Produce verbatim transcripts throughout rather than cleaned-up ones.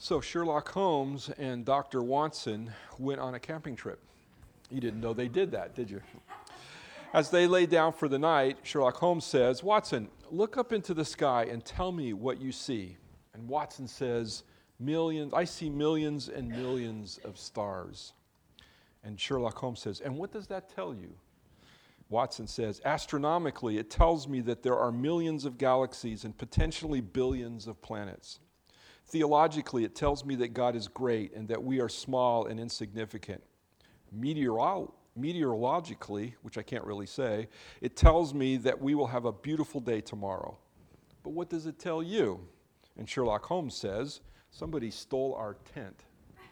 So Sherlock Holmes and Doctor Watson went on a camping trip. You didn't know they did that, did you? As they lay down for the night, Sherlock Holmes says, "Watson, look up into the sky and tell me what you see." And Watson says, "Millions, I see millions and millions of stars." And Sherlock Holmes says, "And what does that tell you?" Watson says, "Astronomically, it tells me that there are millions of galaxies and potentially billions of planets. Theologically, it tells me that God is great and that we are small and insignificant. Meteorolo- meteorologically, which I can't really say, it tells me that we will have a beautiful day tomorrow. But what does it tell you?" And Sherlock Holmes says, "Somebody stole our tent."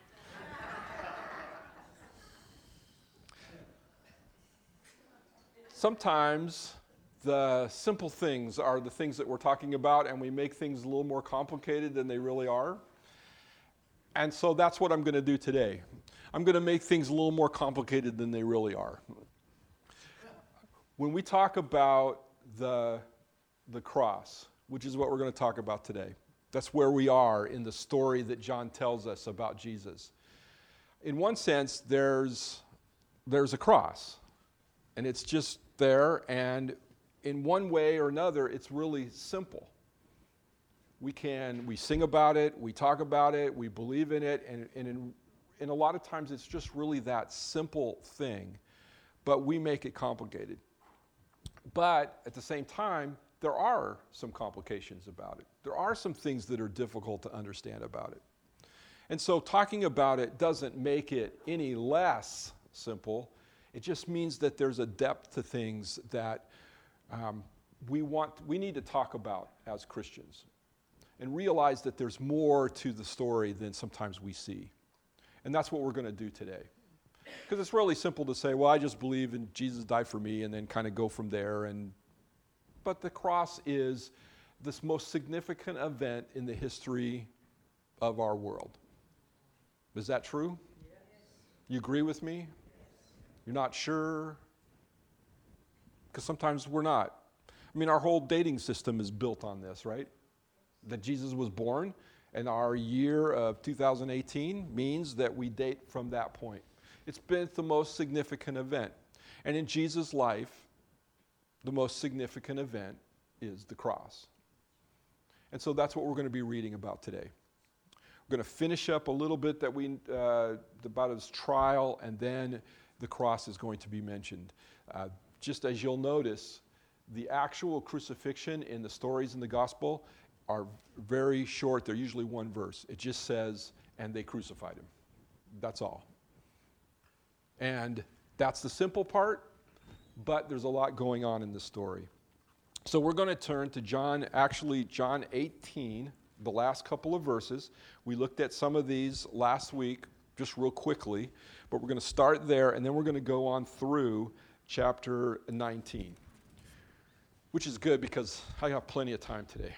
Sometimes the simple things are the things that we're talking about, and we make things a little more complicated than they really are. And so that's what I'm going to do today. I'm going to make things a little more complicated than they really are. When we talk about the, the cross, which is what we're going to talk about today, that's where we are in the story that John tells us about Jesus. In one sense, there's, there's a cross, and it's just there, and in one way or another, it's really simple. We can, we sing about it, we talk about it, we believe in it, and, and in, and a lot of times it's just really that simple thing, but we make it complicated. But at the same time, there are some complications about it. There are some things that are difficult to understand about it. And so talking about it doesn't make it any less simple. It just means that there's a depth to things that um, we want, we need to talk about as Christians and realize that there's more to the story than sometimes we see. And that's what we're going to do today. Because it's really simple to say, well, I just believe in Jesus died for me, and then kind of go from there. And but the cross is this most significant event in the history of our world. Is that true? Yes. You agree with me? Yes. You're not sure? Because sometimes we're not. I mean, our whole dating system is built on this, right? That Jesus was born, and our year of two thousand eighteen means that we date from that point. It's been the most significant event. And in Jesus' life, the most significant event is the cross. And so that's what we're going to be reading about today. We're going to finish up a little bit that we uh, about his trial, and then the cross is going to be mentioned. Uh, just as you'll notice, the actual crucifixion in the stories in the gospel are very short. They're usually one verse. It just says, "And they crucified him." That's all. And that's the simple part, but there's a lot going on in this story. So we're going to turn to John, actually John eighteen, the last couple of verses. We looked at some of these last week, just real quickly, but we're going to start there, and then we're going to go on through chapter nineteen, which is good because I have plenty of time today.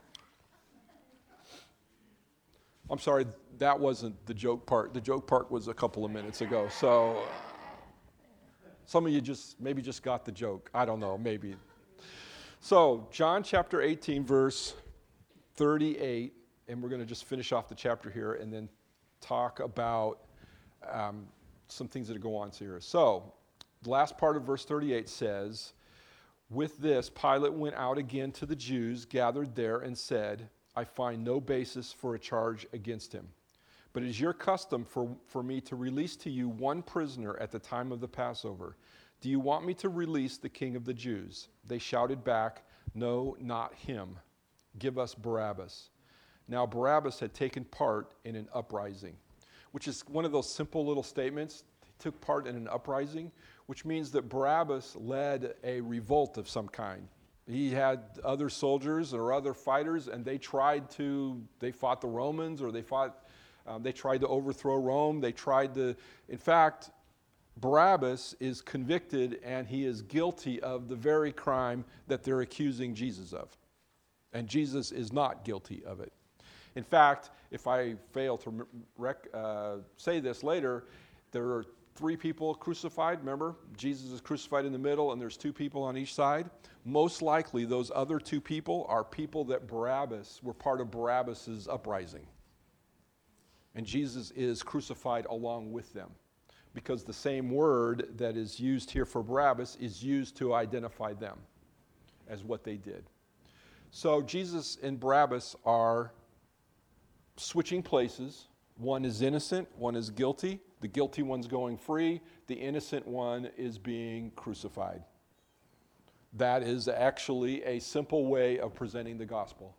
I'm sorry, that wasn't the joke part. The joke part was a couple of minutes ago. So some of you just maybe just got the joke. I don't know, maybe. So John chapter eighteen, verse thirty-eight, and we're going to just finish off the chapter here and then talk about um, some things that go on here. So the last part of verse thirty-eight says, "With this, Pilate went out again to the Jews gathered there and said, 'I find no basis for a charge against him. But it is your custom for, for me to release to you one prisoner at the time of the Passover. Do you want me to release the King of the Jews?' They shouted back, 'No, not him. Give us Barabbas.' Now Barabbas had taken part in an uprising," which is one of those simple little statements. He took part in an uprising, which means that Barabbas led a revolt of some kind. He had other soldiers or other fighters, and they tried to, they fought the Romans, or they fought, um, they tried to overthrow Rome. They tried to, in fact, Barabbas is convicted, and he is guilty of the very crime that they're accusing Jesus of. And Jesus is not guilty of it. In fact, if I fail to rec- uh, say this later, there are three people crucified. Remember, Jesus is crucified in the middle, and there's two people on each side. Most likely, those other two people are people that Barabbas were part of Barabbas's uprising. And Jesus is crucified along with them, because the same word that is used here for Barabbas is used to identify them as what they did. So Jesus and Barabbas are switching places. One is innocent, one is guilty. The guilty one's going free. The innocent one is being crucified. That is actually a simple way of presenting the gospel.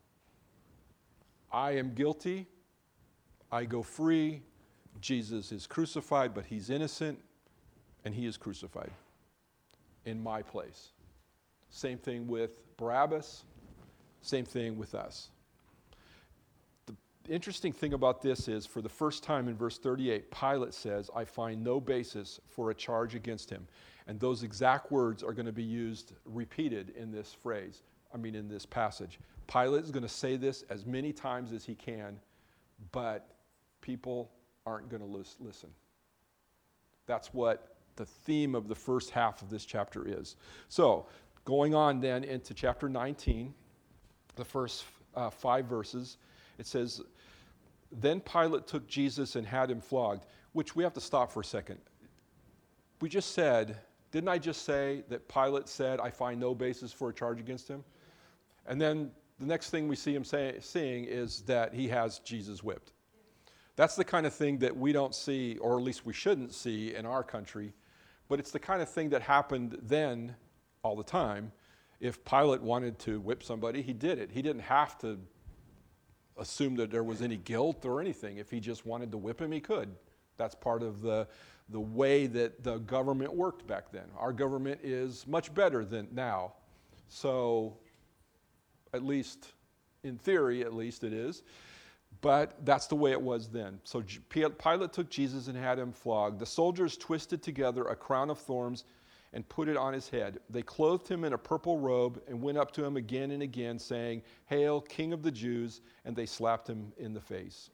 I am guilty. I go free. Jesus is crucified, but he's innocent, and he is crucified in my place. Same thing with Barabbas. Same thing with us. The interesting thing about this is, for the first time in verse thirty-eight, Pilate says, I find no basis for a charge against him. And those exact words are going to be used, repeated in this phrase, I mean in this passage. Pilate is going to say this as many times as he can, but people aren't going to listen. That's what the theme of the first half of this chapter is. So, going on then into chapter nineteen, the first uh, five verses, it says, Then Pilate took Jesus and had him flogged, which we have to stop for a second. We just said, didn't I just say that Pilate said, I find no basis for a charge against him? And then the next thing we see him say, seeing is that he has Jesus whipped. That's the kind of thing that we don't see, or at least we shouldn't see in our country, but it's the kind of thing that happened then all the time. If Pilate wanted to whip somebody, he did it. He didn't have to assume that there was any guilt or anything. If he just wanted to whip him, he could. That's part of the, the way that the government worked back then. Our government is much better than now. So, at least, in theory, at least it is. But that's the way it was then. So Pilate took Jesus and had him flogged. The soldiers twisted together a crown of thorns and put it on his head. They clothed him in a purple robe and went up to him again and again, saying, Hail, King of the Jews, and they slapped him in the face.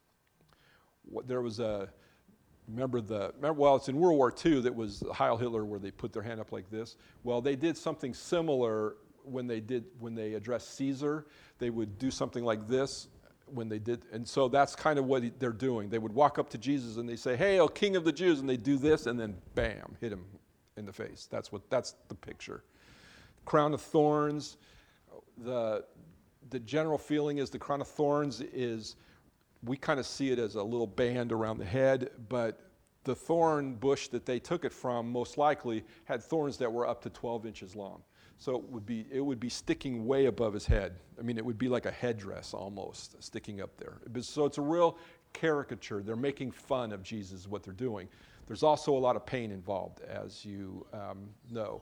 There was a, remember the, remember, well, it's in World War Two that was Heil Hitler, where they put their hand up like this. Well, they did something similar when they did, when they addressed Caesar. They would do something like this when they did, and so that's kind of what they're doing. They would walk up to Jesus and they say, Hail, King of the Jews, and they do this, and then bam, hit him in the face. That's what, that's the picture. Crown of thorns. The, the general feeling is the crown of thorns is, we kind of see it as a little band around the head, but the thorn bush that they took it from most likely had thorns that were up to twelve inches long. So it would be it would be sticking way above his head. I mean, it would be like a headdress almost sticking up there. So it's a real caricature. They're making fun of Jesus, what they're doing. There's also a lot of pain involved, as you um, know.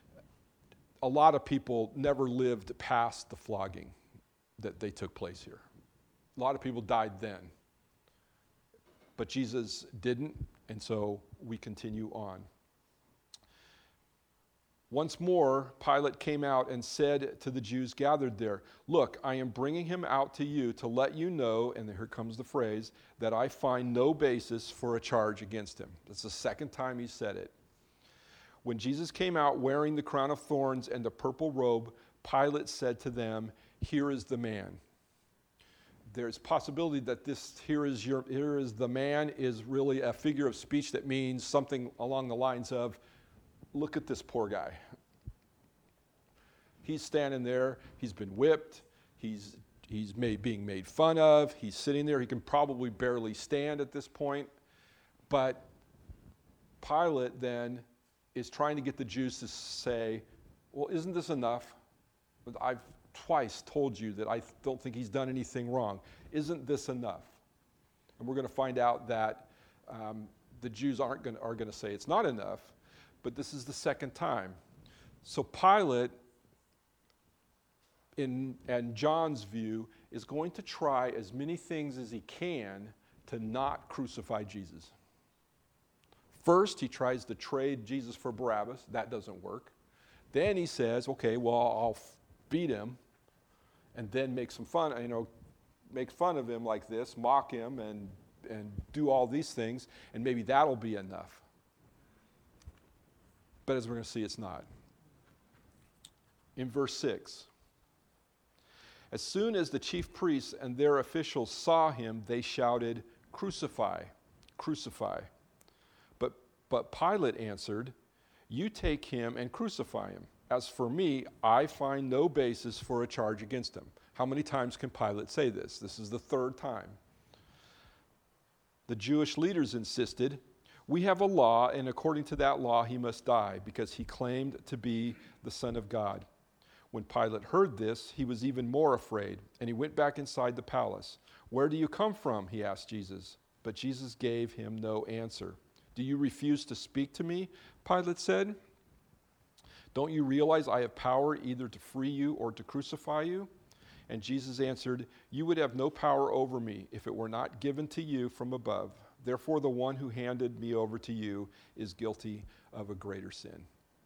A lot of people never lived past the flogging that they took place here. A lot of people died then. But Jesus didn't, and so we continue on. Once more, Pilate came out and said to the Jews gathered there, Look, I am bringing him out to you to let you know, and here comes the phrase, that I find no basis for a charge against him. That's the second time he said it. When Jesus came out wearing the crown of thorns and the purple robe, Pilate said to them, Here is the man. There's possibility that this here is your here is the man is really a figure of speech that means something along the lines of, look at this poor guy. He's standing there. He's been whipped. He's he's made, being made fun of. He's sitting there. He can probably barely stand at this point. But Pilate then is trying to get the Jews to say, well, isn't this enough? I've twice told you that I don't think he's done anything wrong. Isn't this enough? And we're going to find out that um, the Jews aren't going are going to say it's not enough. But this is the second time. So Pilate, in and John's view, is going to try as many things as he can to not crucify Jesus. First, he tries to trade Jesus for Barabbas. That doesn't work. Then he says, okay, well, I'll beat him and then make some fun, you know, make fun of him like this, mock him and, and do all these things, and maybe that'll be enough. But as we're going to see, it's not. In verse six, as soon as the chief priests and their officials saw him, they shouted, Crucify, crucify. But, but Pilate answered, you take him and crucify him. As for me, I find no basis for a charge against him. How many times can Pilate say this? This is the third time. The Jewish leaders insisted, we have a law, and according to that law he must die, because he claimed to be the Son of God. When Pilate heard this, he was even more afraid, and he went back inside the palace. Where do you come from? He asked Jesus. But Jesus gave him no answer. Do you refuse to speak to me? Pilate said. Don't you realize I have power either to free you or to crucify you? And Jesus answered, you would have no power over me if it were not given to you from above. Therefore, the one who handed me over to you is guilty of a greater sin.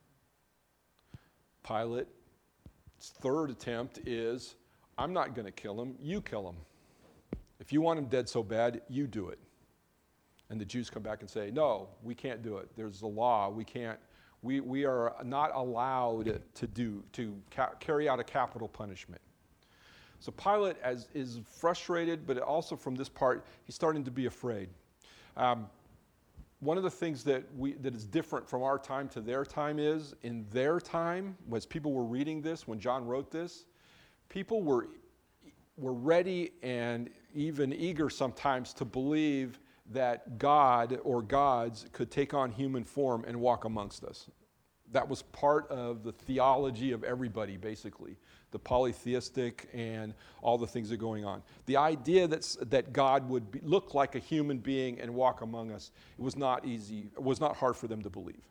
Pilate's third attempt is, I'm not going to kill him, you kill him. If you want him dead so bad, you do it. And the Jews come back and say, no, we can't do it. There's a law. We can't, we, we are not allowed to do, to ca- carry out a capital punishment. So Pilate as, is frustrated, but also from this part, he's starting to be afraid. Um, one of the things that we that is different from our time to their time is, in their time, as people were reading this, when John wrote this, people were, were ready and even eager sometimes to believe that God or gods could take on human form and walk amongst us. That was part of the theology of everybody, basically, the polytheistic and all the things that are going on. The idea that's, that God would be, look like a human being and walk among us, it was not easy, it was not hard for them to believe.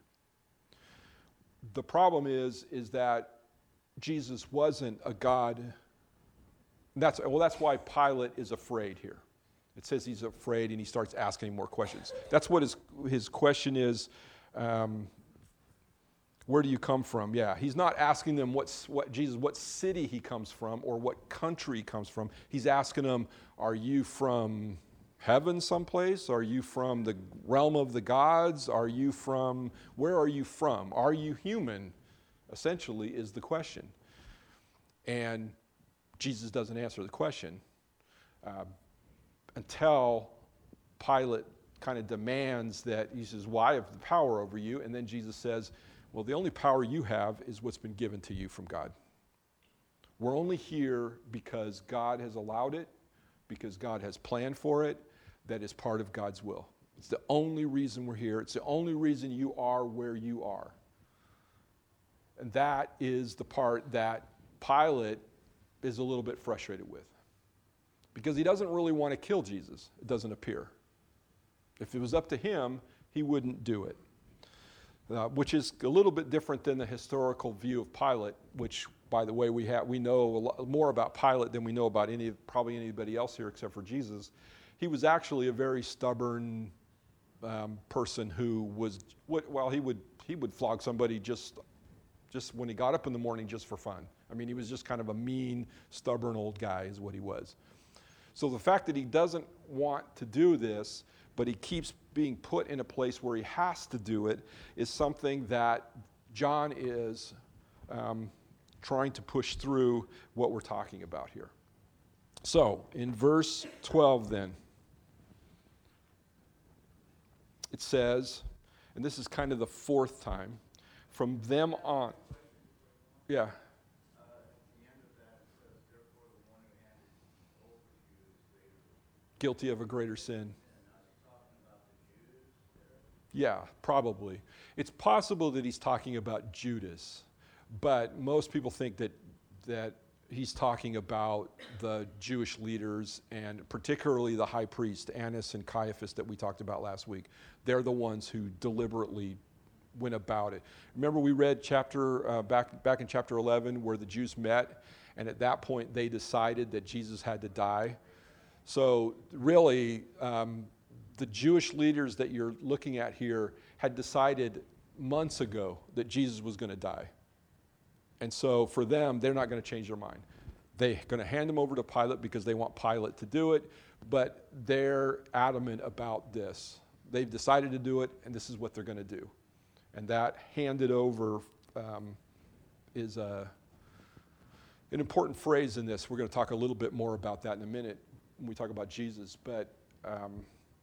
The problem is, is that Jesus wasn't a God. That's, well, that's why Pilate is afraid here. It says he's afraid and he starts asking more questions. That's what his, his question is. Um, Where do you come from? Yeah, he's not asking them what's, what Jesus, what city he comes from or what country he comes from. He's asking them, are you from heaven someplace? Are you from the realm of the gods? Are you from, where are you from? Are you human? Essentially is the question. And Jesus doesn't answer the question uh, until Pilate kind of demands that, he says, well, I have the power over you. And then Jesus says, well, the only power you have is what's been given to you from God. We're only here because God has allowed it, because God has planned for it, that is part of God's will. It's the only reason we're here. It's the only reason you are where you are. And that is the part that Pilate is a little bit frustrated with. Because he doesn't really want to kill Jesus, it doesn't appear. If it was up to him, he wouldn't do it. Uh, which is a little bit different than the historical view of Pilate, which, by the way, we have we know a lot more about Pilate than we know about any probably anybody else here except for Jesus. He was actually a very stubborn um, person who was, well, he would he would flog somebody just just when he got up in the morning just for fun. I mean, he was just kind of a mean, stubborn old guy is what he was. So the fact that he doesn't want to do this, but he keeps being put in a place where he has to do it, is something that John is um, trying to push through what we're talking about here. So, in verse twelve then, it says, and this is kind of the fourth time, from them on, yeah. Guilty of a greater sin. Yeah, probably. It's possible that he's talking about Judas, but most people think that that he's talking about the Jewish leaders and particularly the high priest, Annas and Caiaphas, that we talked about last week. They're the ones who deliberately went about it. Remember we read chapter uh, back back in chapter eleven where the Jews met, and at that point they decided that Jesus had to die. So really, um, the Jewish leaders that you're looking at here had decided months ago that Jesus was going to die. And so for them, they're not going to change their mind. They're going to hand him over to Pilate because they want Pilate to do it, but they're adamant about this. They've decided to do it, and this is what they're going to do. And that handed over um, is a, an important phrase in this. We're going to talk a little bit more about that in a minute when we talk about Jesus. But um,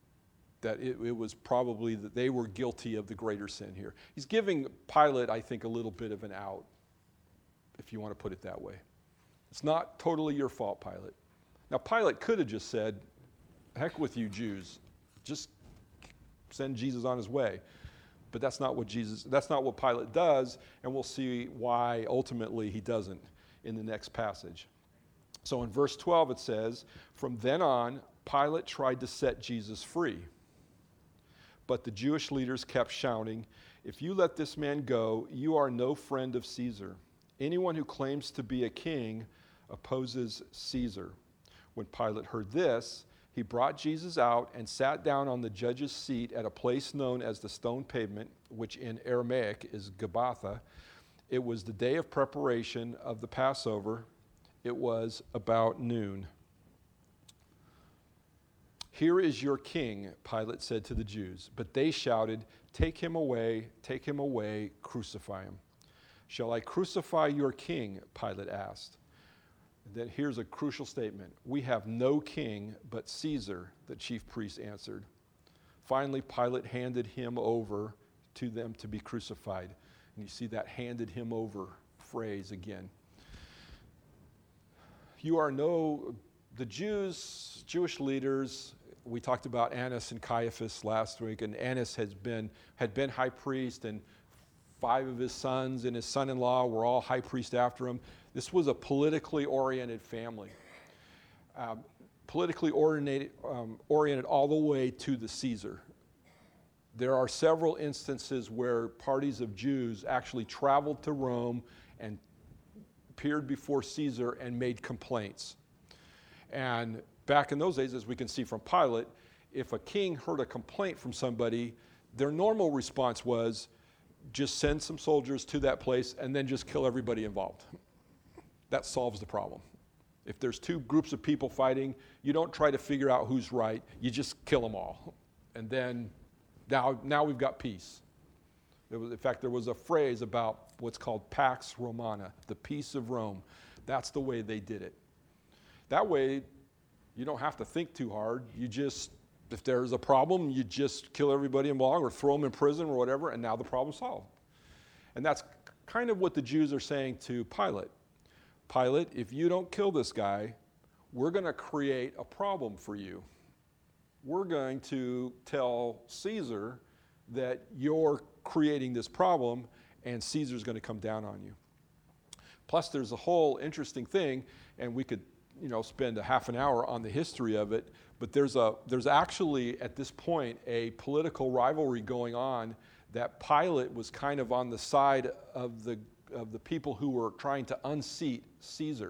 that it, it was probably that they were guilty of the greater sin here. He's giving Pilate, I think, a little bit of an out, if you want to put it that way. It's not totally your fault, Pilate. Now, Pilate could have just said, heck with you Jews, just send Jesus on his way. But that's not what Jesus, that's not what Pilate does, and we'll see why ultimately he doesn't in the next passage. So in verse twelve it says, from then on, Pilate tried to set Jesus free. But the Jewish leaders kept shouting, if you let this man go, you are no friend of Caesar. Anyone who claims to be a king opposes Caesar. When Pilate heard this, he brought Jesus out and sat down on the judge's seat at a place known as the stone pavement, which in Aramaic is Gabbatha. It was the day of preparation of the Passover. It was about noon. Here is your king, Pilate said to the Jews. But they shouted, take him away, take him away, crucify him. Shall I crucify your king? Pilate asked. Then here's a crucial statement. We have no king but Caesar, the chief priest answered. Finally, Pilate handed him over to them to be crucified. And you see that handed him over phrase again. You are no, the Jews, Jewish leaders, we talked about Annas and Caiaphas last week, and Annas has been, had been high priest, and five of his sons and his son-in-law were all high priest after him. This was a politically oriented family. Um, politically oriented, um, oriented all the way to the Caesar. There are several instances where parties of Jews actually traveled to Rome and appeared before Caesar and made complaints. And back in those days, as we can see from Pilate, if a king heard a complaint from somebody, their normal response was, just send some soldiers to that place and then just kill everybody involved. That solves the problem. If there's two groups of people fighting, you don't try to figure out who's right, you just kill them all. And then now, now we've got peace. There was, in fact, there was a phrase about what's called Pax Romana, the peace of Rome. That's the way they did it. That way, you don't have to think too hard. You just, if there's a problem, you just kill everybody involved or throw them in prison or whatever, and now the problem's solved. And that's kind of what the Jews are saying to Pilate. Pilate, if you don't kill this guy, we're going to create a problem for you. We're going to tell Caesar that you're creating this problem, and Caesar's going to come down on you. Plus, there's a whole interesting thing, and we could, you know, spend a half an hour on the history of it, but there's a there's actually, at this point, a political rivalry going on that Pilate was kind of on the side of the of the people who were trying to unseat Caesar.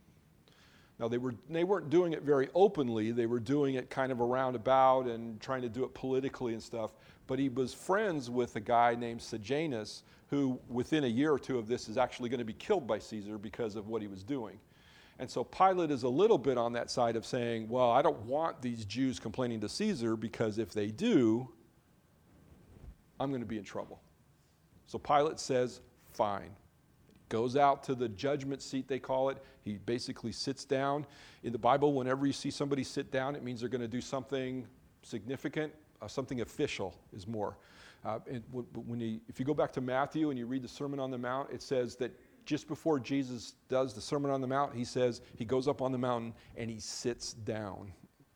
Now, they, were, they weren't doing it very openly. They were doing it kind of a roundabout and trying to do it politically and stuff. But he was friends with a guy named Sejanus, who within a year or two of this is actually going to be killed by Caesar because of what he was doing. And so Pilate is a little bit on that side of saying, well, I don't want these Jews complaining to Caesar, because if they do, I'm going to be in trouble. So Pilate says, fine. Goes out to the judgment seat, they call it. He basically sits down. In the Bible, whenever you see somebody sit down, it means they're going to do something significant. Uh, something official is more. Uh, and w- when you, if you go back to Matthew and you read the Sermon on the Mount, it says that just before Jesus does the Sermon on the Mount, he says he goes up on the mountain and he sits down.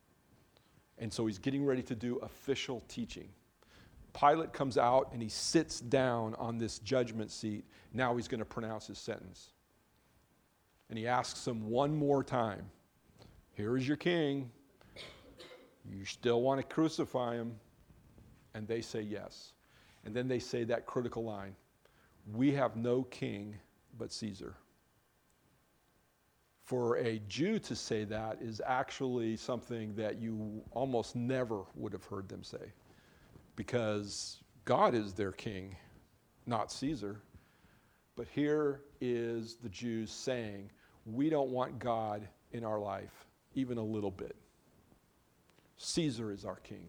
And so he's getting ready to do official teaching. Pilate comes out and he sits down on this judgment seat. Now he's going to pronounce his sentence. And he asks them one more time, here is your king. You still want to crucify him? And they say yes. And then they say that critical line, we have no king but Caesar. For a Jew to say that is actually something that you almost never would have heard them say, because God is their king, not Caesar. But here is the Jews saying, we don't want God in our life, even a little bit. Caesar is our king,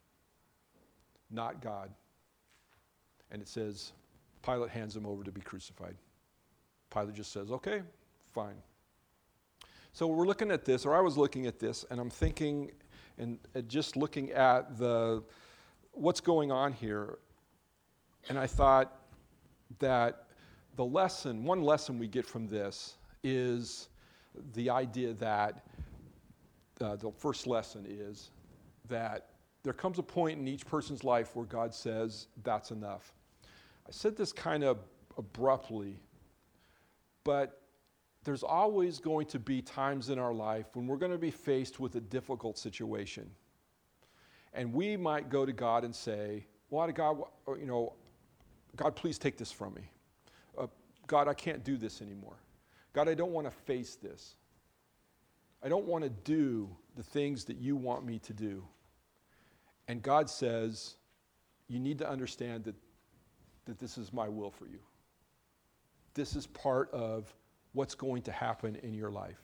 not God. And it says, Pilate hands him over to be crucified. Pilate just says, okay, fine. So we're looking at this, or I was looking at this, and I'm thinking, and uh, just looking at the what's going on here, and I thought that the lesson, one lesson we get from this is the idea that uh, the first lesson is that there comes a point in each person's life where God says, that's enough. I said this kind of abruptly, but there's always going to be times in our life when we're going to be faced with a difficult situation. And we might go to God and say, well, God, you know, God, please take this from me. Uh, God, I can't do this anymore. God, I don't want to face this. I don't want to do the things that you want me to do. And God says, you need to understand that, that this is my will for you. This is part of what's going to happen in your life.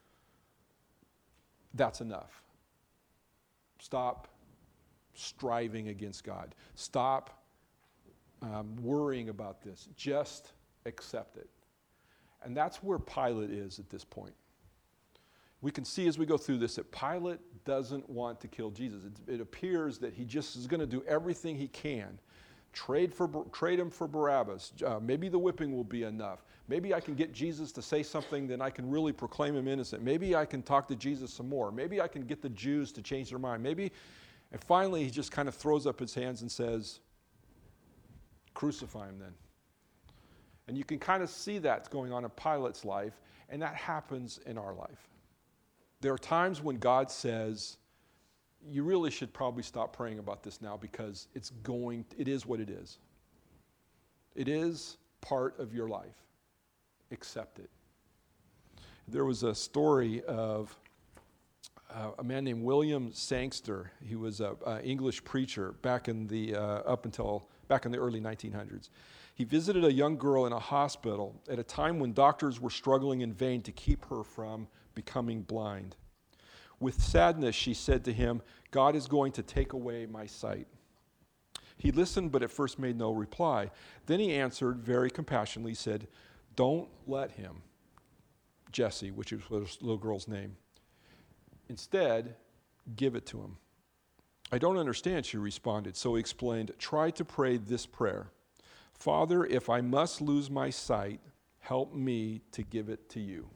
That's enough. Stop striving against God. Stop um, worrying about this. Just accept it. And that's where Pilate is at this point. We can see as we go through this that Pilate doesn't want to kill Jesus. It, it appears that he just is going to do everything he can. Trade for trade him for Barabbas. Uh, maybe the whipping will be enough. Maybe I can get Jesus to say something, then I can really proclaim him innocent. Maybe I can talk to Jesus some more. Maybe I can get the Jews to change their mind. Maybe, and finally he just kind of throws up his hands and says, crucify him then. And you can kind of see that going on in Pilate's life, and that happens in our life. There are times when God says, you really should probably stop praying about this now because it's going, it is what it is. It is part of your life. Accept it. There was a story of uh, a man named William Sangster. He was an English preacher back in the, uh, up until, back in the early nineteen hundreds. He visited a young girl in a hospital at a time when doctors were struggling in vain to keep her from becoming blind. With sadness, she said to him, God is going to take away my sight. He listened, but at first made no reply. Then he answered very compassionately, said, don't let him, Jesse, which was the little girl's name. Instead, give it to him. I don't understand, she responded. So he explained, try to pray this prayer. Father, if I must lose my sight, help me to give it to you.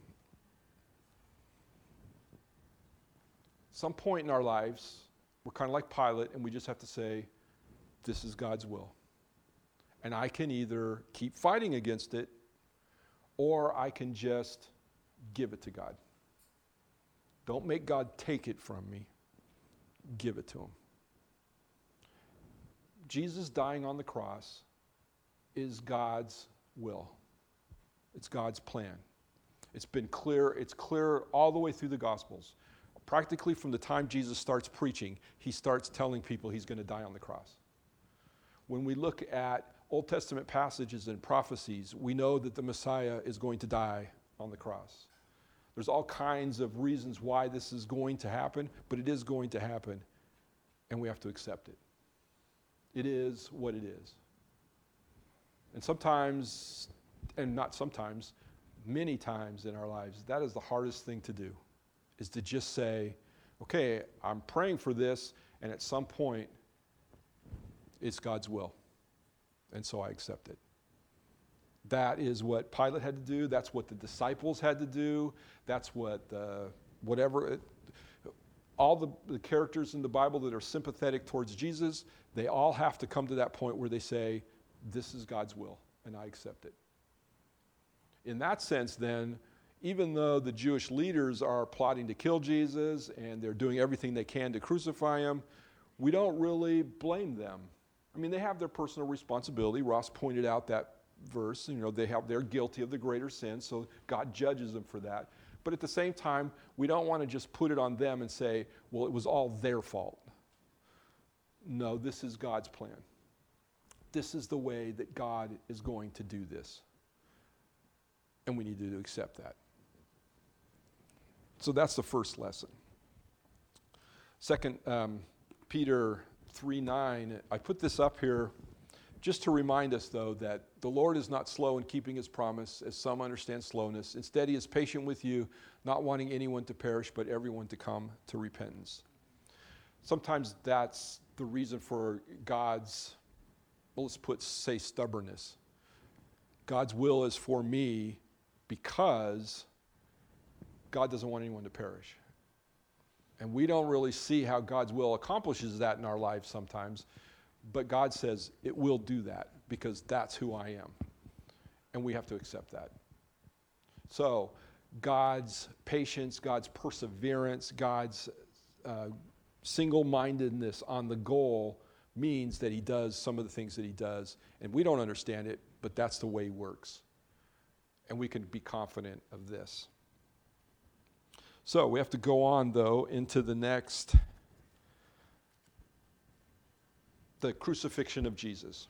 Some point in our lives, we're kind of like Pilate, and we just have to say, this is God's will. And I can either keep fighting against it, or I can just give it to God. Don't make God take it from me. Give it to him. Jesus dying on the cross is God's will. It's God's plan. It's been clear, it's clear all the way through the Gospels. Practically from the time Jesus starts preaching, he starts telling people he's going to die on the cross. When we look at Old Testament passages and prophecies, we know that the Messiah is going to die on the cross. There's all kinds of reasons why this is going to happen, but it is going to happen, and we have to accept it. It is what it is. And sometimes, and not sometimes, many times in our lives, that is the hardest thing to do, is to just say, okay, I'm praying for this, and at some point, it's God's will. And so I accept it. That is what Pilate had to do. That's what the disciples had to do. That's what the, whatever, it, all the, the characters in the Bible that are sympathetic towards Jesus, they all have to come to that point where they say, this is God's will, and I accept it. In that sense, then, even though the Jewish leaders are plotting to kill Jesus and they're doing everything they can to crucify him, we don't really blame them. I mean, they have their personal responsibility. Ross pointed out that verse. You know, they have, they're guilty of the greater sin, so God judges them for that. But at the same time, we don't want to just put it on them and say, well, it was all their fault. No, this is God's plan. This is the way that God is going to do this. And we need to accept that. So that's the first lesson. Second, um, Peter three nine, I put this up here just to remind us, though, that the Lord is not slow in keeping his promise, as some understand slowness. Instead, he is patient with you, not wanting anyone to perish, but everyone to come to repentance. Sometimes that's the reason for God's, well, let's put, say, stubbornness. God's will is for me because God doesn't want anyone to perish. And we don't really see how God's will accomplishes that in our lives sometimes, but God says it will do that because that's who I am. And we have to accept that. So God's patience, God's perseverance, God's uh, single-mindedness on the goal means that he does some of the things that he does. And we don't understand it, but that's the way he works. And we can be confident of this. So we have to go on, though, into the next, the crucifixion of Jesus.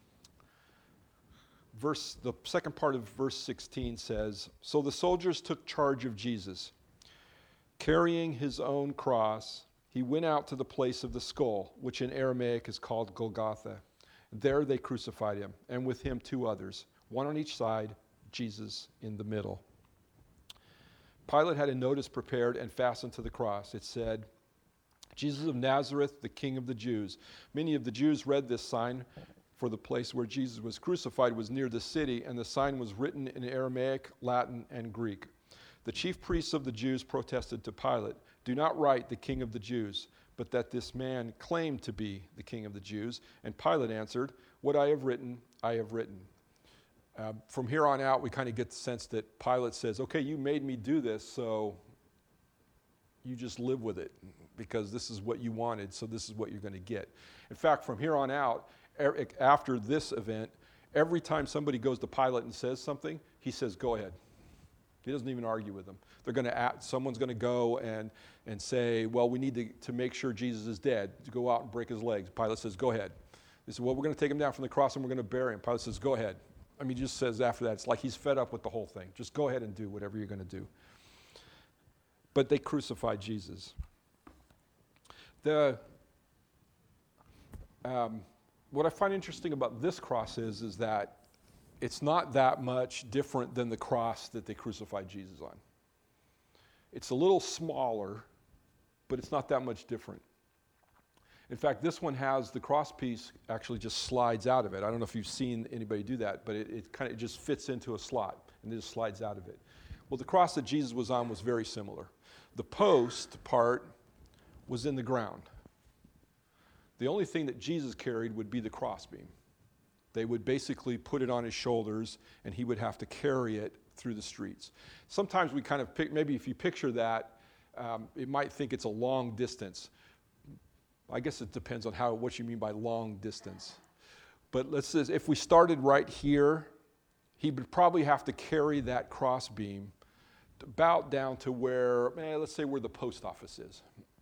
Verse, the second part of verse sixteen says, "So the soldiers took charge of Jesus. Carrying his own cross, he went out to the place of the skull, which in Aramaic is called Golgotha. There they crucified him, and with him two others, one on each side, Jesus in the middle. Pilate had a notice prepared and fastened to the cross. It said, 'Jesus of Nazareth, the King of the Jews.' Many of the Jews read this sign, for the place where Jesus was crucified was near the city, and the sign was written in Aramaic, Latin, and Greek. The chief priests of the Jews protested to Pilate, 'Do not write the King of the Jews, but that this man claimed to be the King of the Jews.' And Pilate answered, 'What I have written, I have written.'" Uh, from here on out, we kind of get the sense that Pilate says, "Okay, you made me do this, so you just live with it, because this is what you wanted, so this is what you're going to get." In fact, from here on out, er, after this event, every time somebody goes to Pilate and says something, he says, "Go ahead." He doesn't even argue with them. They're going to act, someone's going to go and, and say, "Well, we need to, to make sure Jesus is dead, to go out and break his legs." Pilate says, "Go ahead." They say, "Well, we're going to take him down from the cross and we're going to bury him." Pilate says, "Go ahead." I mean, he just says after that, it's like he's fed up with the whole thing. Just go ahead and do whatever you're going to do. But they crucified Jesus. The um, what I find interesting about this cross is, is that it's not that much different than the cross that they crucified Jesus on. It's a little smaller, but it's not that much different. In fact, this one has the cross piece actually just slides out of it. I don't know if you've seen anybody do that, but it, it kind of just fits into a slot and it just slides out of it. Well, the cross that Jesus was on was very similar. The post part was in the ground. The only thing that Jesus carried would be the crossbeam. They would basically put it on his shoulders and he would have to carry it through the streets. Sometimes we kind of pick, maybe if you picture that, um, it might think it's a long distance. I guess it depends on how what you mean by long distance. But let's say if we started right here, he would probably have to carry that crossbeam about down to where, eh, let's say where the post office is.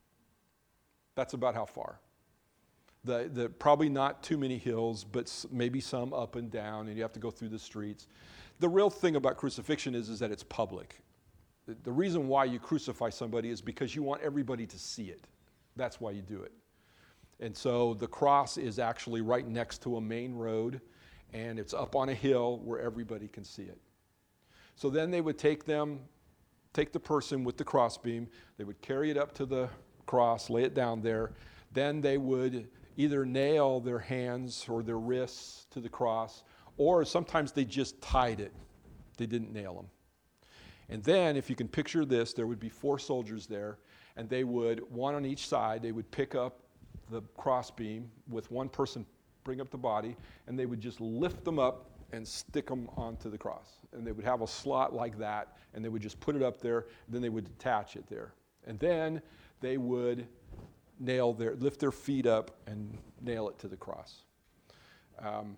That's about how far. The, the, probably not too many hills, but maybe some up and down, and you have to go through the streets. The real thing about crucifixion is, is that it's public. The, the reason why you crucify somebody is because you want everybody to see it. That's why you do it. And so the cross is actually right next to a main road, and it's up on a hill where everybody can see it. So then they would take them, take the person with the crossbeam, they would carry it up to the cross, lay it down there. Then they would either nail their hands or their wrists to the cross, or sometimes they just tied it. They didn't nail them. And then, if you can picture this, there would be four soldiers there, and they would, one on each side, they would pick up the crossbeam with one person bring up the body, and they would just lift them up and stick them onto the cross. And they would have a slot like that, and they would just put it up there, and then they would attach it there. And then they would nail their, lift their feet up and nail it to the cross. Um,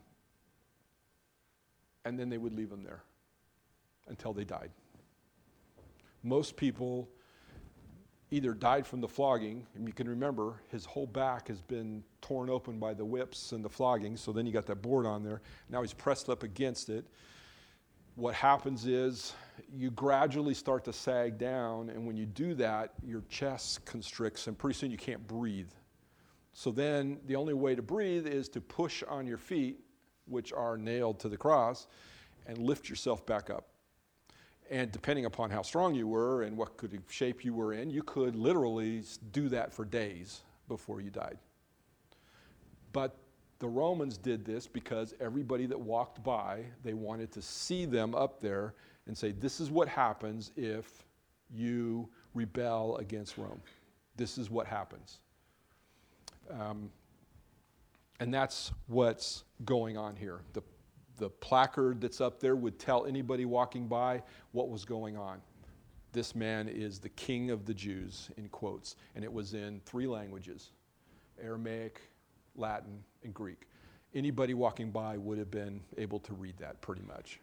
and then they would leave them there until they died. Most people either died from the flogging, and you can remember his whole back has been torn open by the whips and the flogging, so then you got that board on there. Now he's pressed up against it. What happens is you gradually start to sag down, and when you do that, your chest constricts, and pretty soon you can't breathe. So then the only way to breathe is to push on your feet, which are nailed to the cross, and lift yourself back up. And depending upon how strong you were and what kind of shape you were in, you could literally do that for days before you died. But the Romans did this because everybody that walked by, they wanted to see them up there and say, this is what happens if you rebel against Rome. This is what happens. Um, and that's what's going on here. The, the placard that's up there would tell anybody walking by what was going on. This man is the king of the Jews, in quotes. And it was in three languages, Aramaic, Latin, and Greek. Anybody walking by would have been able to read that pretty much.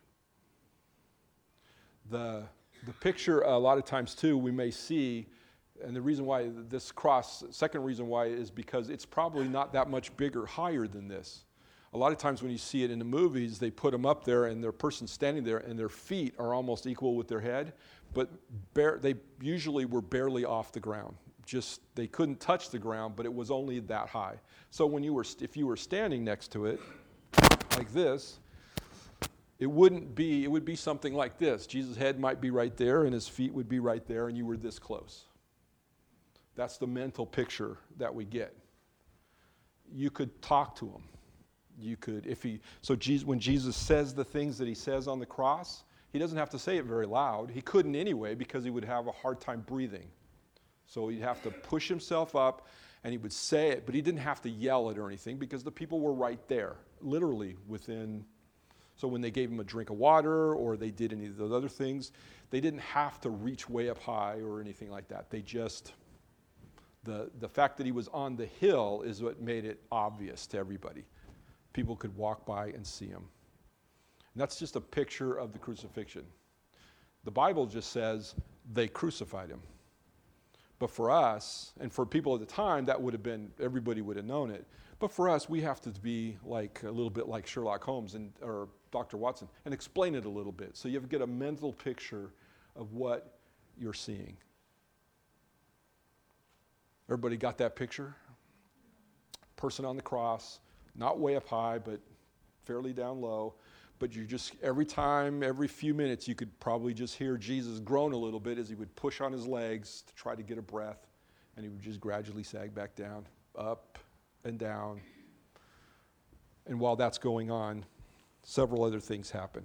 The, the picture, a lot of times too, we may see, and the reason why this cross, second reason why is because it's probably not that much bigger, higher than this. A lot of times when you see it in the movies, they put them up there and their person standing there and their feet are almost equal with their head, but bare, they usually were barely off the ground. Just, they couldn't touch the ground, but it was only that high. So when you were, if you were standing next to it, like this, it wouldn't be, it would be something like this. Jesus' head might be right there and his feet would be right there and you were this close. That's the mental picture that we get. You could talk to him. You could, if he, so Jesus, when Jesus says the things that he says on the cross, he doesn't have to say it very loud. He couldn't anyway because he would have a hard time breathing. So he'd have to push himself up and he would say it, but he didn't have to yell it or anything because the people were right there, literally within. So when they gave him a drink of water or they did any of those other things, they didn't have to reach way up high or anything like that. They just, the, the fact that he was on the hill is what made it obvious to everybody. People could walk by and see him. And that's just a picture of the crucifixion. The Bible just says they crucified him. But for us, and for people at the time, that would have been, everybody would have known it. But for us, we have to be like a little bit like Sherlock Holmes and or Doctor Watson and explain it a little bit. So you have to get a mental picture of what you're seeing. Everybody got that picture? Person on the cross, not way up high, but fairly down low. But you just, every time, every few minutes, you could probably just hear Jesus groan a little bit as he would push on his legs to try to get a breath. And he would just gradually sag back down, up and down. And while that's going on, several other things happen.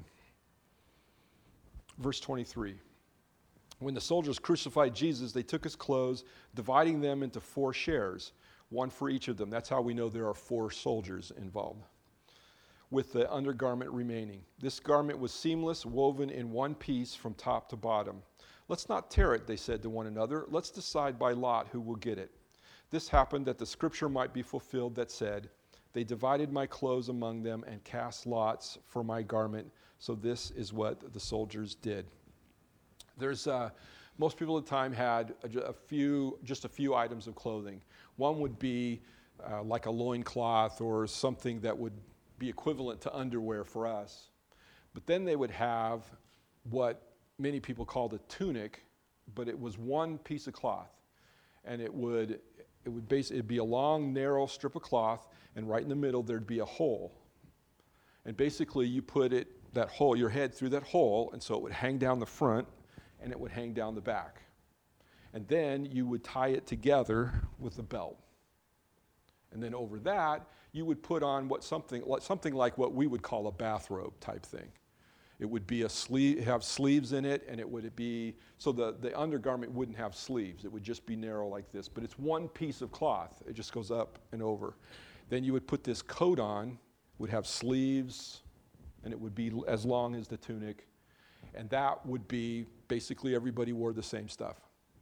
Verse twenty-three. When the soldiers crucified Jesus, they took his clothes, dividing them into four shares, one for each of them. That's how we know there are four soldiers involved, with the undergarment remaining. This garment was seamless, woven in one piece from top to bottom. Let's not tear it, they said to one another. Let's decide by lot who will get it. This happened that the scripture might be fulfilled that said, they divided my clothes among them and cast lots for my garment. So this is what the soldiers did. There's uh, most people at the time had a, a few, just a few items of clothing. One would be uh, like a loincloth or something that would be equivalent to underwear for us. But then they would have what many people called a tunic, but it was one piece of cloth. And it would it would basically it'd be a long, narrow strip of cloth, and right in the middle there'd be a hole. And basically you put it, that hole, your head through that hole, and so it would hang down the front and it would hang down the back. And then you would tie it together with a belt. And then over that, you would put on what something something like what we would call a bathrobe type thing. It would be a sleeve, have sleeves in it, and it would be, so the, the undergarment wouldn't have sleeves. It would just be narrow like this. But it's one piece of cloth. It just goes up and over. Then you would put this coat on, would have sleeves, and it would be as long as the tunic. And that would be, basically everybody wore the same stuff.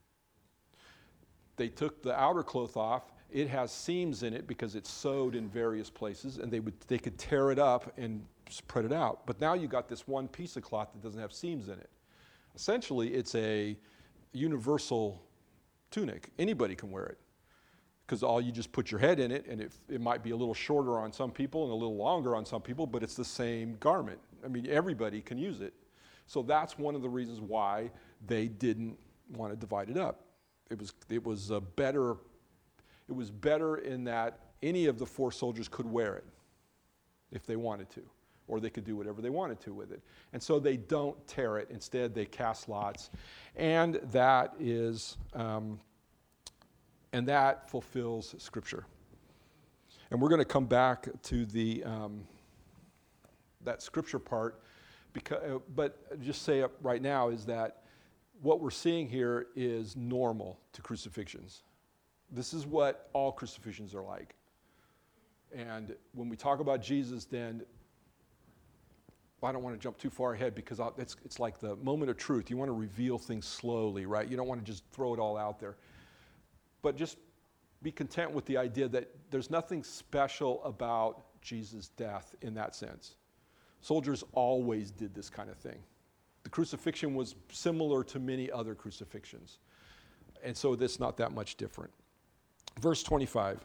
They took the outer cloth off. It has seams in it because it's sewed in various places, and they would they could tear it up and spread it out. But now you got this one piece of cloth that doesn't have seams in it. Essentially, it's a universal tunic. Anybody can wear it because all you just put your head in it, and it, it might be a little shorter on some people and a little longer on some people, but it's the same garment. I mean, everybody can use it. So that's one of the reasons why they didn't want to divide it up. It was it was a better it was better in that any of the four soldiers could wear it if they wanted to, or they could do whatever they wanted to with it. And so they don't tear it. Instead, they cast lots, and that is um, And that fulfills Scripture. And we're going to come back to the um, that Scripture part, because, uh, but just say it right now is that what we're seeing here is normal to crucifixions. This is what all crucifixions are like. And when we talk about Jesus, then I don't want to jump too far ahead because I'll, it's, it's like the moment of truth. You want to reveal things slowly, right? You don't want to just throw it all out there. But just be content with the idea that there's nothing special about Jesus' death in that sense. Soldiers always did this kind of thing. The crucifixion was similar to many other crucifixions. And so it's not that much different. Verse twenty-five.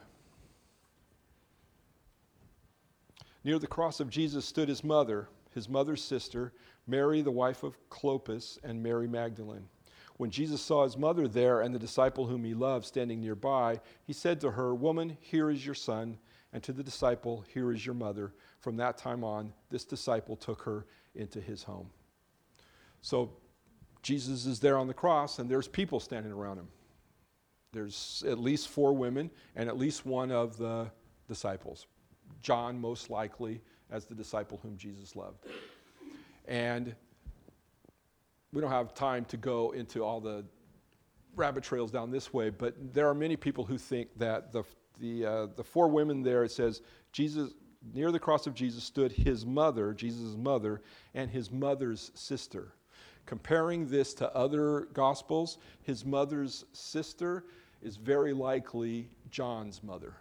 Near the cross of Jesus stood his mother, his mother's sister, Mary, the wife of Clopas, and Mary Magdalene. When Jesus saw his mother there and the disciple whom he loved standing nearby, he said to her, "Woman, here is your son," and to the disciple, "Here is your mother." From that time on, this disciple took her into his home. So Jesus is there on the cross, and there's people standing around him. There's at least four women and at least one of the disciples. John, most likely, as the disciple whom Jesus loved. And we don't have time to go into all the rabbit trails down this way, but there are many people who think that the the uh, the four women there, it says, Jesus, near the cross of Jesus stood his mother, Jesus' mother, and his mother's sister. Comparing this to other Gospels, his mother's sister is very likely John's mother.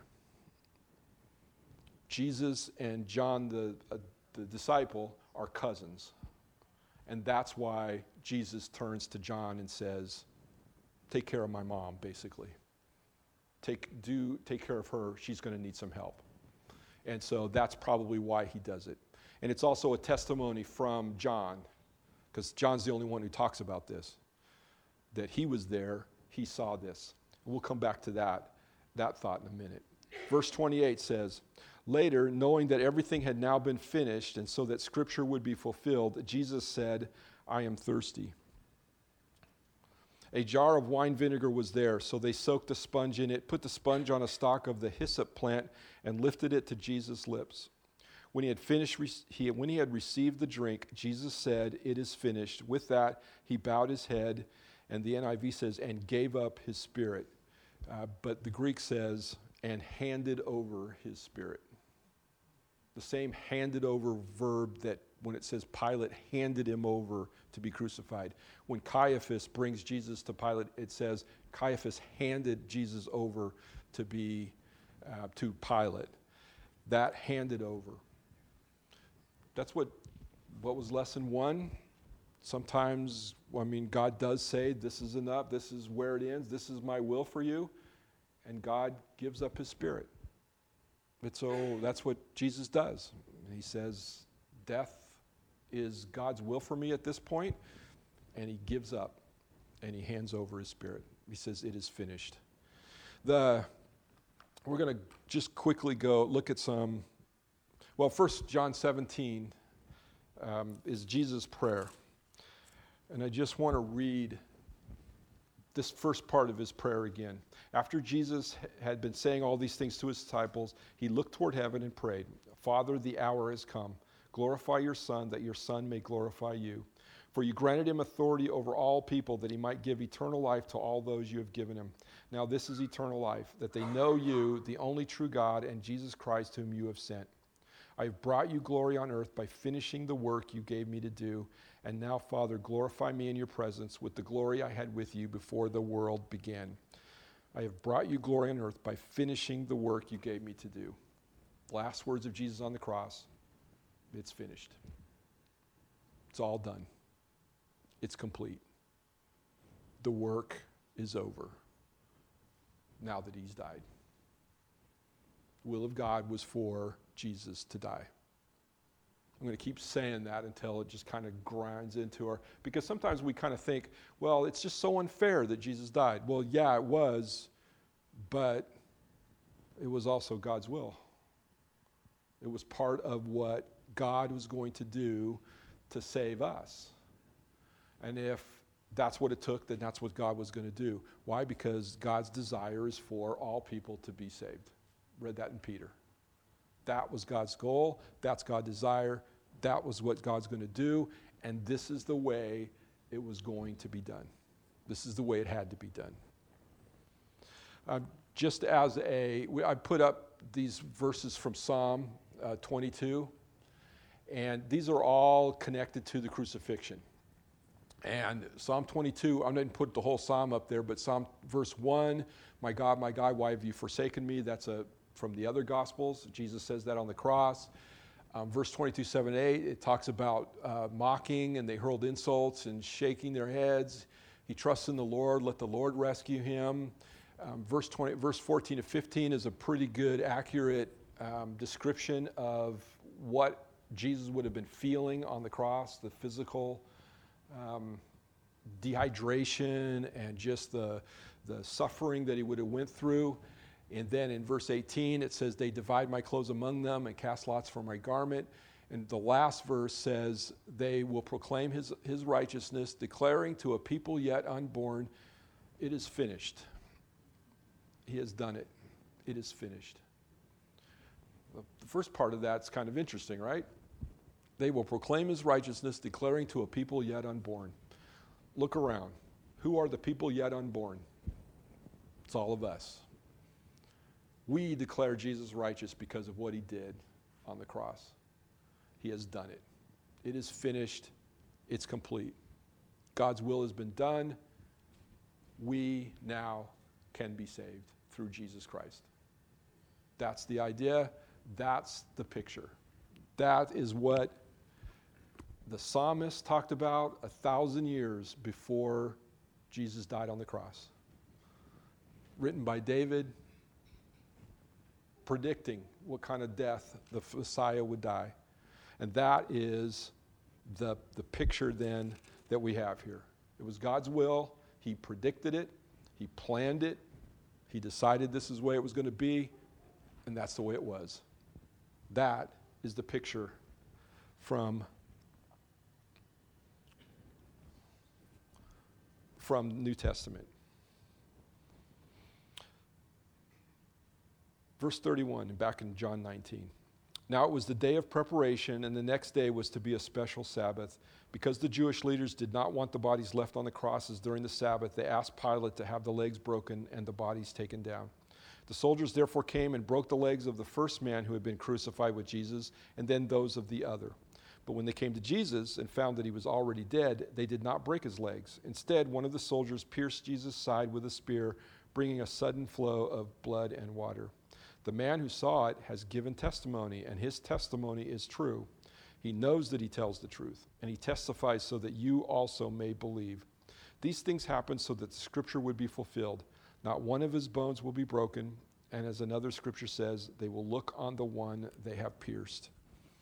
Jesus and John, the, uh, the disciple, are cousins. And that's why Jesus turns to John and says, take care of my mom, basically. Take, do, take care of her. She's going to need some help. And so that's probably why he does it. And it's also a testimony from John, because John's the only one who talks about this, that he was there, he saw this. And we'll come back to that, that thought in a minute. Verse twenty-eight says, later, knowing that everything had now been finished, and so that Scripture would be fulfilled, Jesus said, I am thirsty. A jar of wine vinegar was there, so they soaked a sponge in it, put the sponge on a stalk of the hyssop plant, and lifted it to Jesus' lips. When he had finished, he, when he had received the drink, Jesus said, it is finished. With that, he bowed his head, and the N I V says, and gave up his spirit. Uh, but the Greek says, and handed over his spirit. The same handed over verb that when it says Pilate handed him over to be crucified. When Caiaphas brings Jesus to Pilate, it says Caiaphas handed Jesus over to be uh, to Pilate. That handed over. That's what what was lesson one. Sometimes, I mean, God does say, this is enough, this is where it ends, this is my will for you. And God gives up his spirit. But so that's what Jesus does. He says, death is God's will for me at this point, and he gives up, and he hands over his spirit. He says, it is finished. The We're going to just quickly go look at some, well, first John seventeen um, is Jesus' prayer. And I just want to read this first part of his prayer again. After Jesus had been saying all these things to his disciples, he looked toward heaven and prayed, Father, the hour has come. Glorify your Son, that your Son may glorify you. For you granted him authority over all people, that he might give eternal life to all those you have given him. Now this is eternal life, that they know you, the only true God, and Jesus Christ, whom you have sent. I have brought you glory on earth by finishing the work you gave me to do. And now, Father, glorify me in your presence with the glory I had with you before the world began. I have brought you glory on earth by finishing the work you gave me to do. Last words of Jesus on the cross. It's finished. It's all done. It's complete. The work is over now that he's died. The will of God was for Jesus to die. I'm going to keep saying that until it just kind of grinds into our, because sometimes we kind of think, well, it's just so unfair that Jesus died. Well, yeah, it was, but it was also God's will. It was part of what God was going to do to save us. And if that's what it took, then that's what God was going to do. Why? Because God's desire is for all people to be saved. Read that in Peter. That was God's goal. That's God's desire. That was what God's going to do. And this is the way it was going to be done. This is the way it had to be done. Uh, just as a, we, I put up these verses from Psalm uh, twenty-two, and these are all connected to the crucifixion. And Psalm twenty-two, I didn't put the whole psalm up there, but Psalm verse one, my God, my God, why have you forsaken me? That's a from the other Gospels. Jesus says that on the cross. Um, verse twenty-two, seven, eight, it talks about uh, mocking, and they hurled insults and shaking their heads. He trusts in the Lord. Let the Lord rescue him. Um, verse twenty, verse fourteen to fifteen is a pretty good, accurate um, description of what Jesus would have been feeling on the cross, the physical um, dehydration and just the, the suffering that he would have went through. And then in verse eighteen, it says, they divide my clothes among them and cast lots for my garment. And the last verse says, they will proclaim his, his righteousness, declaring to a people yet unborn, it is finished. He has done it. It is finished. The first part of that's kind of interesting, right? They will proclaim his righteousness, declaring to a people yet unborn. Look around. Who are the people yet unborn? It's all of us. We declare Jesus righteous because of what he did on the cross. He has done it. It is finished. It's complete. God's will has been done. We now can be saved through Jesus Christ. That's the idea. That's the picture. That is what the psalmist talked about a thousand years before Jesus died on the cross. Written by David, predicting what kind of death the Messiah would die. And that is the, the picture then that we have here. It was God's will. He predicted it. He planned it. He decided this is the way it was going to be. And that's the way it was. That is the picture from, from the New Testament. Verse thirty-one, back in John nineteen. Now it was the day of preparation, and the next day was to be a special Sabbath. Because the Jewish leaders did not want the bodies left on the crosses during the Sabbath, they asked Pilate to have the legs broken and the bodies taken down. The soldiers therefore came and broke the legs of the first man who had been crucified with Jesus, and then those of the other. But when they came to Jesus and found that he was already dead, they did not break his legs. Instead, one of the soldiers pierced Jesus' side with a spear, bringing a sudden flow of blood and water. The man who saw it has given testimony, and his testimony is true. He knows that he tells the truth, and he testifies so that you also may believe. These things happened so that the scripture would be fulfilled. Not one of his bones will be broken, and as another scripture says, they will look on the one they have pierced.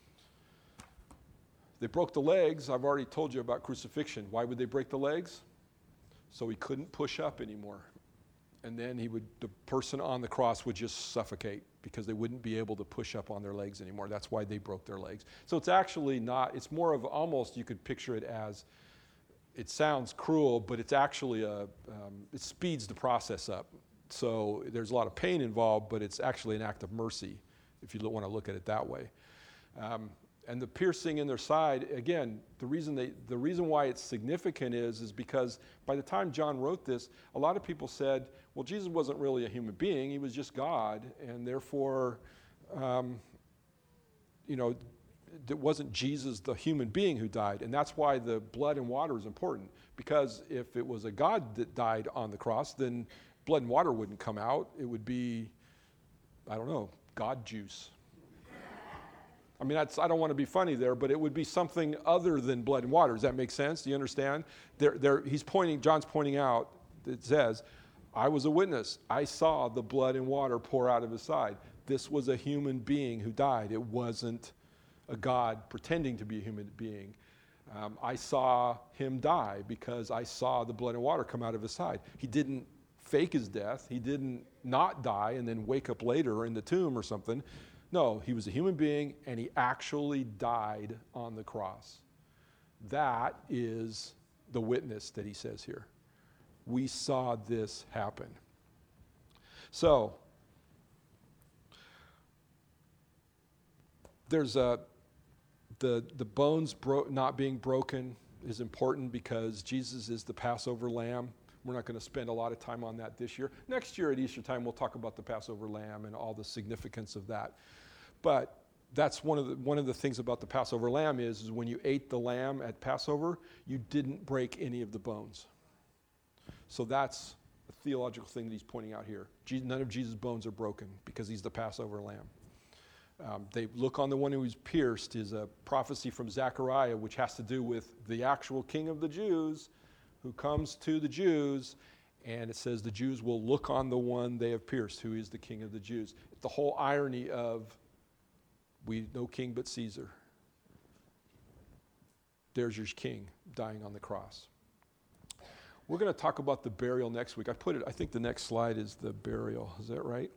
They broke the legs. I've already told you about crucifixion. Why would they break the legs? So he couldn't push up anymore. And then he would, the person on the cross would just suffocate because they wouldn't be able to push up on their legs anymore. That's why they broke their legs. So it's actually not, it's more of almost, you could picture it as, it sounds cruel, but it's actually a, um, it speeds the process up. So there's a lot of pain involved, but it's actually an act of mercy, if you want to look at it that way. Um, and the piercing in their side, again, the reason they, the reason why it's significant is, is because by the time John wrote this, a lot of people said, well, Jesus wasn't really a human being. He was just God, and therefore, um, you know, it wasn't Jesus, the human being, who died. And that's why the blood and water is important, because if it was a God that died on the cross, then blood and water wouldn't come out. It would be, I don't know, God juice. I mean, that's, I don't want to be funny there, but it would be something other than blood and water. Does that make sense? Do you understand? There, there, he's pointing, John's pointing out, it says, I was a witness. I saw the blood and water pour out of his side. This was a human being who died. It wasn't a God pretending to be a human being. Um, I saw him die because I saw the blood and water come out of his side. He didn't fake his death. He didn't not die and then wake up later in the tomb or something. No, he was a human being, and he actually died on the cross. That is the witness that he says here. We saw this happen. So, there's a, the, the bones bro- not being broken is important because Jesus is the Passover lamb. We're not going to spend a lot of time on that this year. Next year at Easter time, we'll talk about the Passover lamb and all the significance of that. But that's one of the one of the things about the Passover lamb is, is when you ate the lamb at Passover, you didn't break any of the bones. So that's a theological thing that he's pointing out here. None of Jesus' bones are broken because he's the Passover lamb. Um, they look on the one who was pierced is a prophecy from Zechariah, which has to do with the actual king of the Jews who comes to the Jews, and it says the Jews will look on the one they have pierced, who is the king of the Jews. The whole irony of we no king but Caesar. There's your king dying on the cross. We're going to talk about the burial next week. I put it, I think the next slide is the burial. Is that right?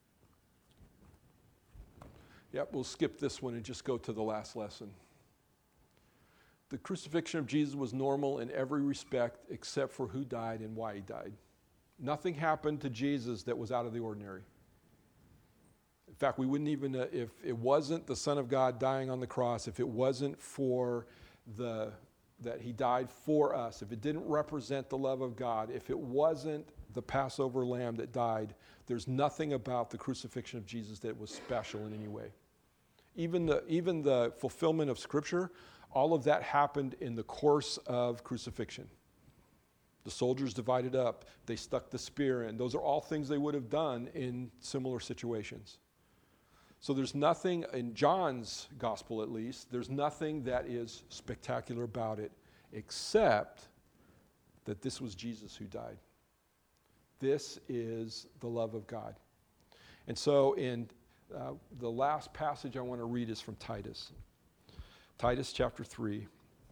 Yep, we'll skip this one and just go to the last lesson. The crucifixion of Jesus was normal in every respect except for who died and why he died. Nothing happened to Jesus that was out of the ordinary. In fact, we wouldn't even, uh, if it wasn't the Son of God dying on the cross, if it wasn't for the, that he died for us, if it didn't represent the love of God, if it wasn't the Passover lamb that died, there's nothing about the crucifixion of Jesus that was special in any way. Even the, even the fulfillment of Scripture, all of that happened in the course of crucifixion. The soldiers divided up. They stuck the spear in. Those are all things they would have done in similar situations. So there's nothing, in John's gospel at least, there's nothing that is spectacular about it except that this was Jesus who died. This is the love of God. And so in uh, the last passage I want to read is from Titus. Titus chapter three,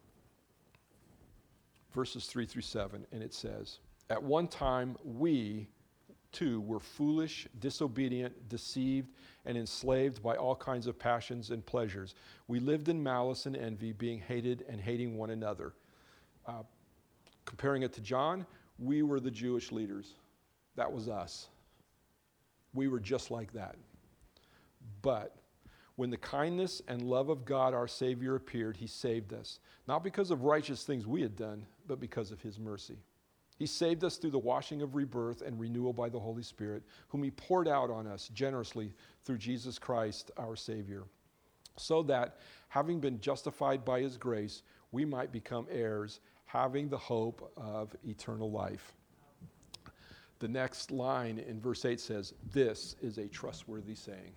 verses three through seven, and it says, "At one time we too were foolish, disobedient, deceived, and enslaved by all kinds of passions and pleasures. We lived in malice and envy, being hated and hating one another." Uh, comparing it to John, we were the Jewish leaders. That was us. We were just like that. But when the kindness and love of God our Savior appeared, he saved us, not because of righteous things we had done, but because of his mercy. He saved us through the washing of rebirth and renewal by the Holy Spirit, whom he poured out on us generously through Jesus Christ our Savior, so that, having been justified by his grace, we might become heirs, having the hope of eternal life. The next line in verse eight says, "This is a trustworthy saying."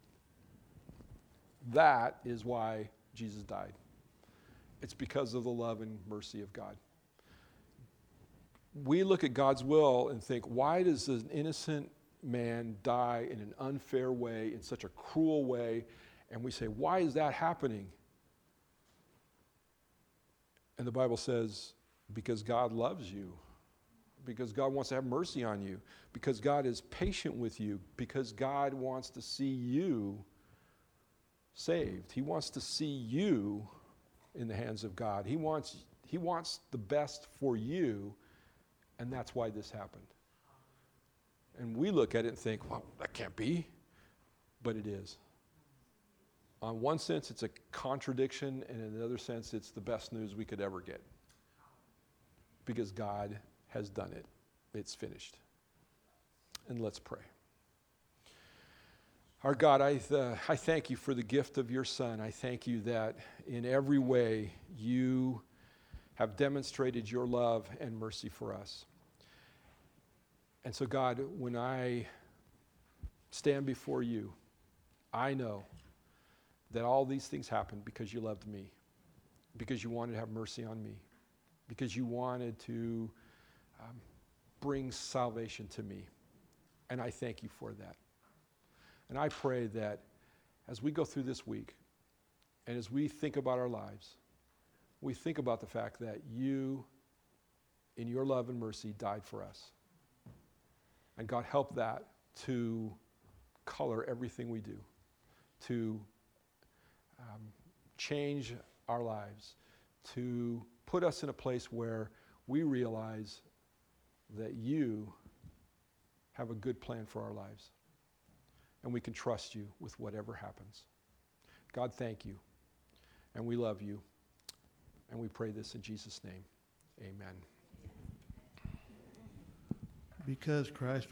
That is why Jesus died. It's because of the love and mercy of God. We look at God's will and think, why does an innocent man die in an unfair way, in such a cruel way? And we say, why is that happening? And the Bible says, because God loves you, because God wants to have mercy on you, because God is patient with you, because God wants to see you saved. He wants to see you in the hands of God. He wants, he wants the best for you, and that's why this happened. And we look at it and think, well, that can't be, but it is. On one sense, it's a contradiction, and in another sense, it's the best news we could ever get. Because God has done it. It's finished. And let's pray. Our God, I, uh, I thank you for the gift of your Son. I thank you that in every way you have demonstrated your love and mercy for us. And so, God, when I stand before you, I know that all these things happened because you loved me, because you wanted to have mercy on me, because you wanted to um, bring salvation to me. And I thank you for that. And I pray that as we go through this week, and as we think about our lives, we think about the fact that you, in your love and mercy, died for us. And God, help that to color everything we do, to um, change our lives, to put us in a place where we realize that you have a good plan for our lives. And we can trust you with whatever happens. God, thank you. And we love you. And we pray this in Jesus' name. Amen. Because Christ